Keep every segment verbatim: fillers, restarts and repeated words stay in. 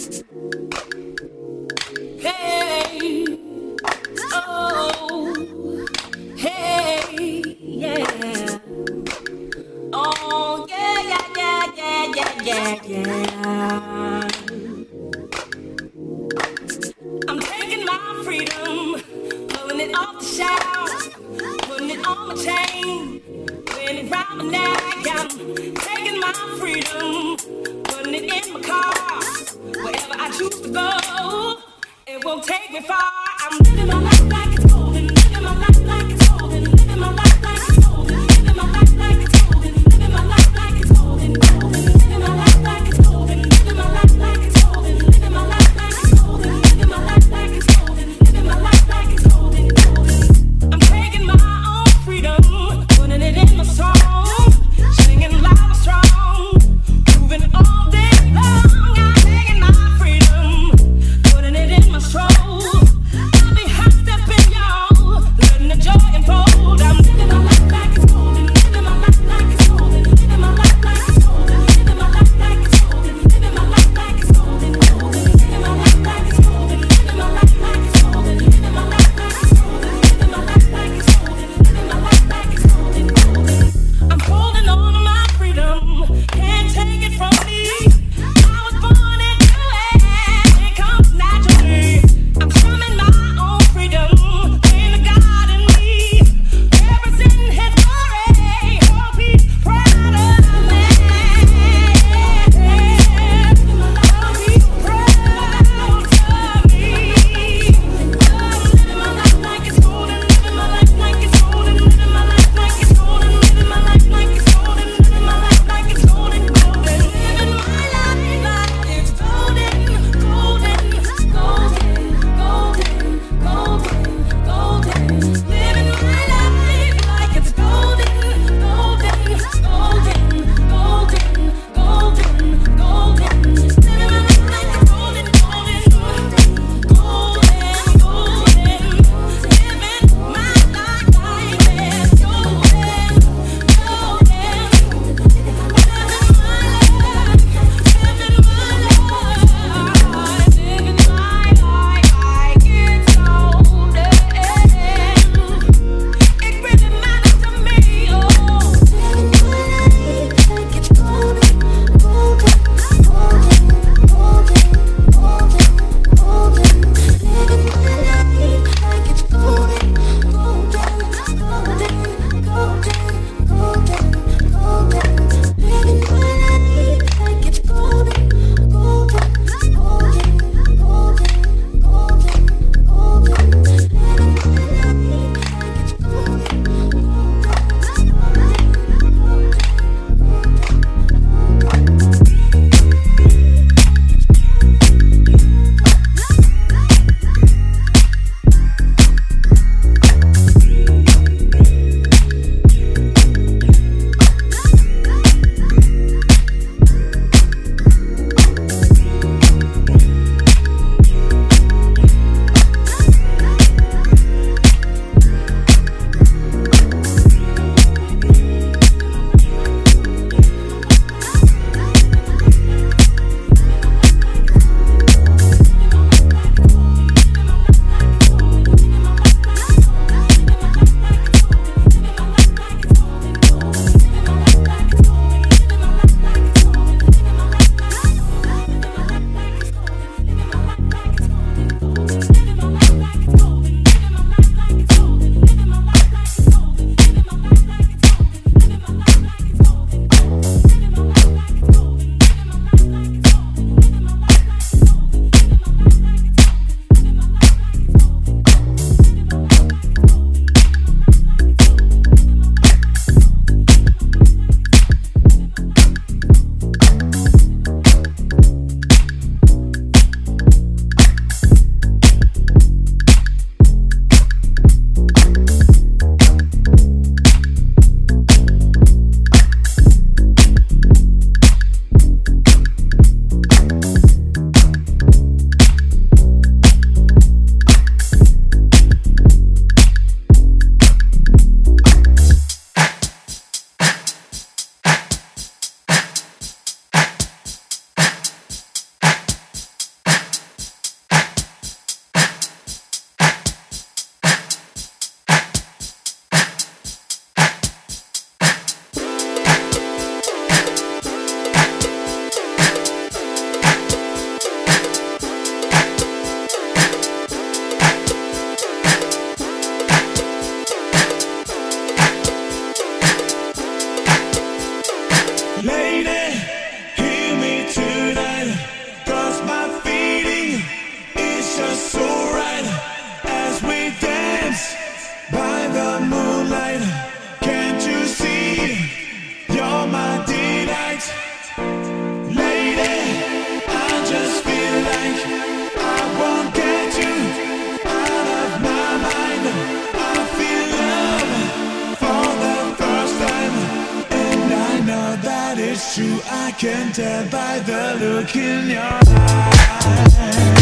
Hey, oh, hey, yeah. Oh, yeah, yeah, yeah, yeah, yeah, yeah, yeah. I'm taking my freedom, pulling it off the shelf, putting it on my chain, wearing it round my neck. I'm taking my freedom, putting it in my car, wherever I choose to go. It won't take me far. I'm living my life like it's golden, living my life like it's golden, living my life like it's golden, living my life like it's golden, living my life like it's golden, golden, living my life like it's golden, living my life like it's golden, living my life like it's golden, living my life like it's golden, living my life like it's golden, golden. I'm taking my own freedom, putting it in my song, singing loud and strong, moving all day long. I'm taking my freedom, putting it in my soul. I'll be hot stepping. can tell by the look in your eyes.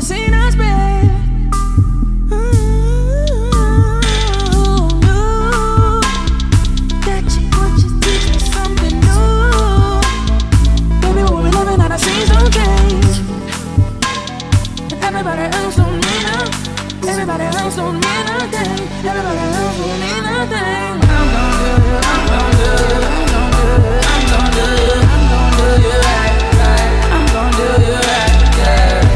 seen us bed. Everybody else don't need a, everybody else don't need a thing. Everybody else don't need a thing. I'm gon' do you, I'm gon' do you, I'm gon' do you, I'm gon' do you, I'm gon' do you right, right. I'm gon' do you right, yeah.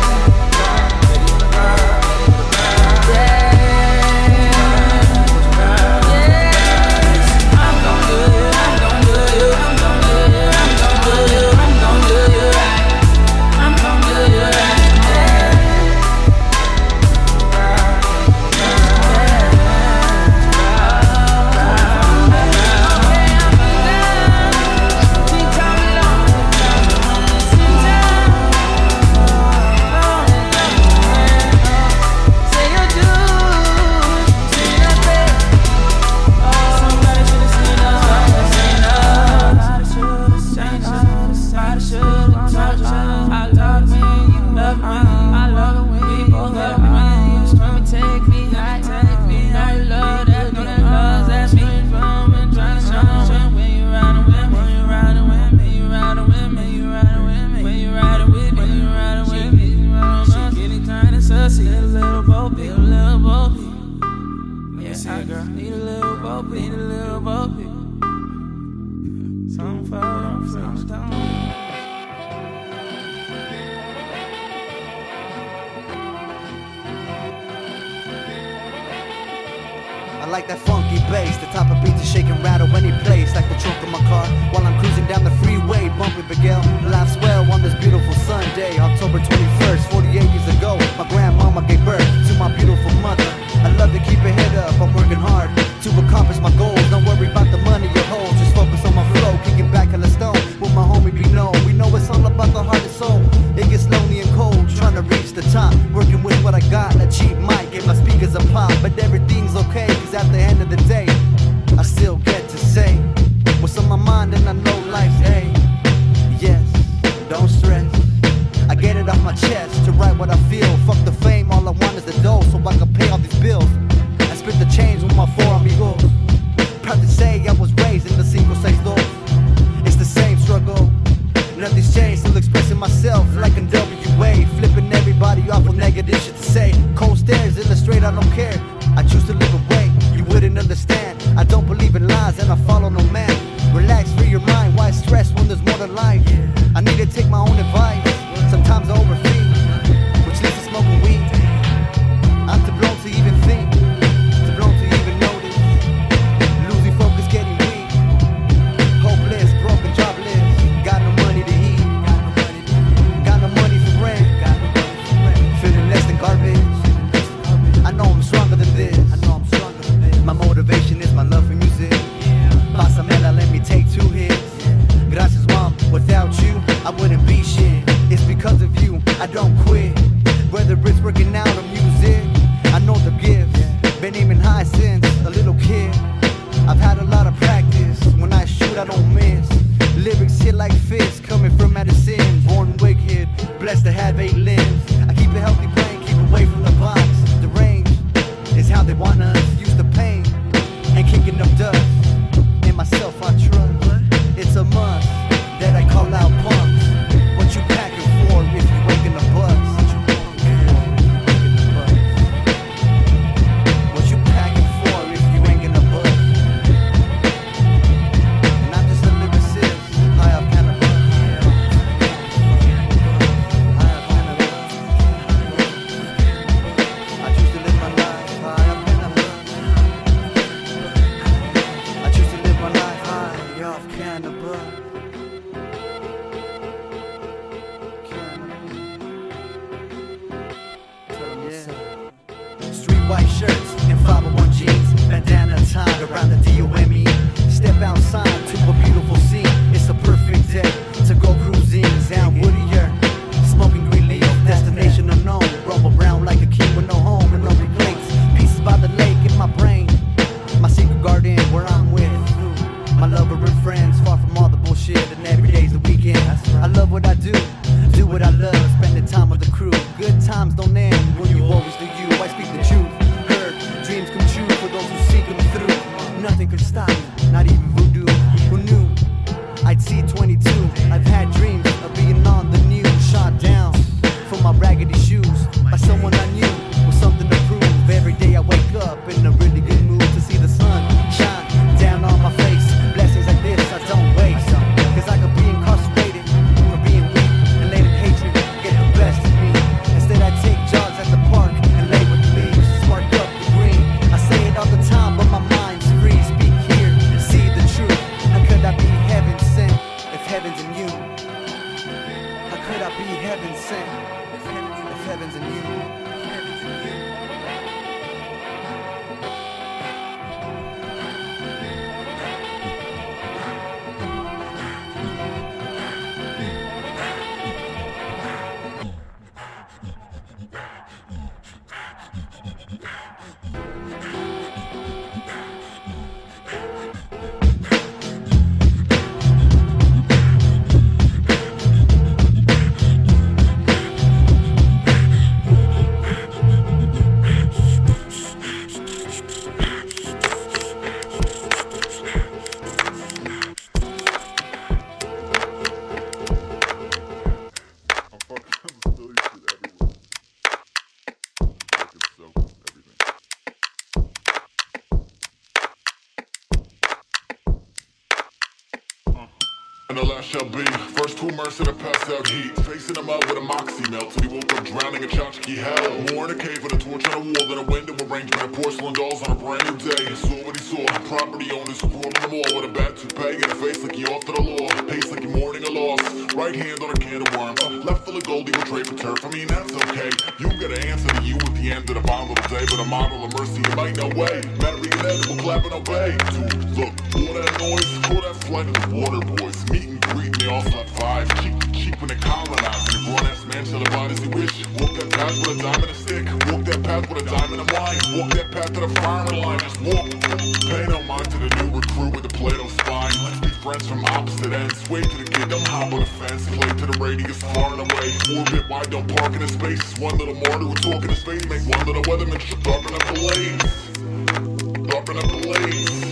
I like that funky bass, the type of beat to shake and rattle any place, like the trunk of my car while I'm cruising down the freeway, bumping Miguel. Life's well on this beautiful Sunday, October twenty-first, forty-eight years ago. My grandmama gave birth to my beautiful mother. I love to keep a head up, I'm working hard to accomplish my goals. Don't worry about the money or hoes, just focus on my flow, kicking back on the stone with my homie be known. We know it's all about the heart and soul. It gets lonely and cold, trying to reach the top, working with what I got, a cheap mic, get my speakers a pop, but everything's okay, cause at the end of the day, I still get to say what's on my mind, and I know life's A. Yes, don't stress, I get it off my chest to write what I feel. Fuck the fame, all I want is the dough, so I can pay all these bills and split the change with my four amigos. Proud to say I was raised in the cinco seis dos. It's the same struggle, nothing's changed, still expressing myself like in W A, flipping everybody off with negative shit to say. Cold stares illustrate I don't care, I choose to live away, you wouldn't understand. I don't believe in lies and I follow no man. Relax, free your mind, why stress when there's more to life? I need to take my own advice, sometimes I overthink, which leads to smoking weed. I'm too blown to even think, too blown to even notice, losing focus, getting weak, hopeless, broken, jobless, got no money to eat, got no money for rent, feeling less than garbage. I know I'm stronger than this, my motivation is my love for music. Pasamela, let me take two hits. Gracias, mom, without you I wouldn't be shit. It's because of you I don't quit, whether it's working out or music. I know the gift, been aiming high since a little kid. I've had a lot of practice, when I shoot I don't miss. Lyrics hit like fists, coming from Madison. Born wicked, blessed to have eight limbs. I keep a healthy brain, keep away from the box. The range is how they want us, use the pain and kicking up dust. In myself I trust, it's a must that I call out punks. What you packing for if you ain't gonna bust? What you packing for if you ain't gonna bust? And I'm just a lyricist, high off cannabis. High off cannabis. I choose to live my life high off cannabis. I choose to live my life high off cannabis. Street white shirts and five oh one jeans, bandana tied around the D O M E. Step outside to a beautiful scene, it's a perfect day to go cruising down Whittier. Smoking green leaf, destination unknown. Rumble brown like a king with no home and no plates. Pieces by the lake in my brain, my secret garden where I'm with my lover and friends, far from all the bullshit, and every day's the weekend. I love what I do, do what I love, spending time with the crew. Good times don't end when you always do you. I speak the truth. Heard dreams come true for those who seek them through. Nothing could stop me, not even voodoo. Who knew I'd see twenty-two? I've had dreams of being on the news, shot down for my raggedy shoes by someone I knew with something to prove. Every day I wake up in a really good mood to see the sun shine down on my face. Blessings like this I don't waste, cause I could be incarcerated for being weak and letting hatred get the best of me. Instead I take jogs at the park and lay with leaves, spark up the green. I say it all the time but my mind's free. Speak here, see the truth. How could I be heaven sent if heaven's in you? How could I be heaven sent if heaven's, if heaven's in you? And the last shall be first two immersed in a passed out heat, facing him out with a moxie melt till he woke up drowning in tchotchke hell. More in a cave with a torch on a wall than a window arrangement of porcelain dolls on a brand new day. He saw what he saw, property owners crawling the mall with a bad toupee and a face like he off to the law, pace like he mourning a loss, right hand on a can of worms, left full of gold he will trade for turf. I mean that's okay, you get an answer to you at the end of the violent day, but a model of mercy you might no way. Marionette will clap and obey. Two, look, all that noise, call that flight of the water boys. Meet and greet, and they all slept five. Cheek to cheek when they colonized. And a grown-ass man shall abide as he wish. Walk that path with a diamond and stick. Walk that path with a diamond and wine. Walk that path to the firing line. Just walk. Pay no mind to the new recruit with the Plato spine. Let's be friends from opposite ends. Wait to the kid, don't hop on the fence. Play to the radius far and away. Orbit wide, don't park in his space. One little martyr will talk in his face. Make one little weatherman sharpen up the blades. Sharpen up the blades.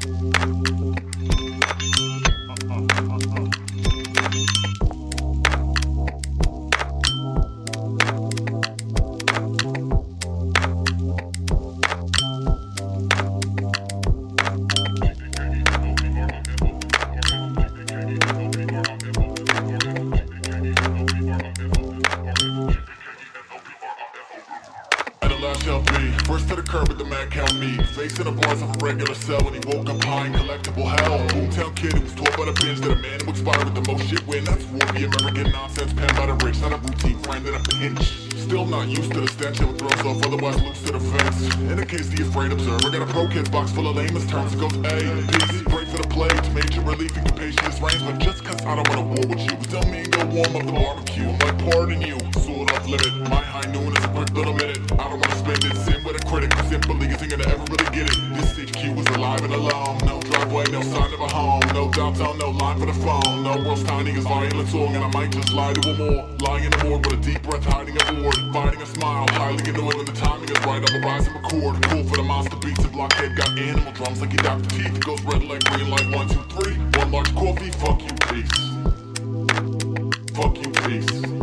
Shall be first to the curb with the mad cow meat, facing the bars of a regular cell when he woke up high in collectible hell. Boomtown kid who was taught by the binge that a man who expired with the most shit win. That's warpy American nonsense penned by the rich, not a routine friend in a pinch. Still not used to the stench that would throw us off, otherwise loose to the fence. In the case the afraid observer, got a pro kids box full of lamest terms. It goes A, peace, pray for the plague to major relief and capacious rains. But just cause I don't want to war with you, don't mean go warm up the barbecue. I might pardon you, sword off limit. My high noon is a quick little minute. I don't want to spend it, sin with a critic, simply isn't gonna ever really get it. This H Q is alive and alone, no driveway, no sign of a home, no downtown, no line for the phone, no world's tiny is violent song, and I might just lie to a more, lying in the morgue with a deep breath hiding aboard, fighting a smile, highly annoyed when the timing is right, I'm a rising record, cool for the monster beats, and blockhead got animal drums like he Doctor Teeth, goes red like green like one, two, three, one large coffee, fuck you, peace, fuck you, peace.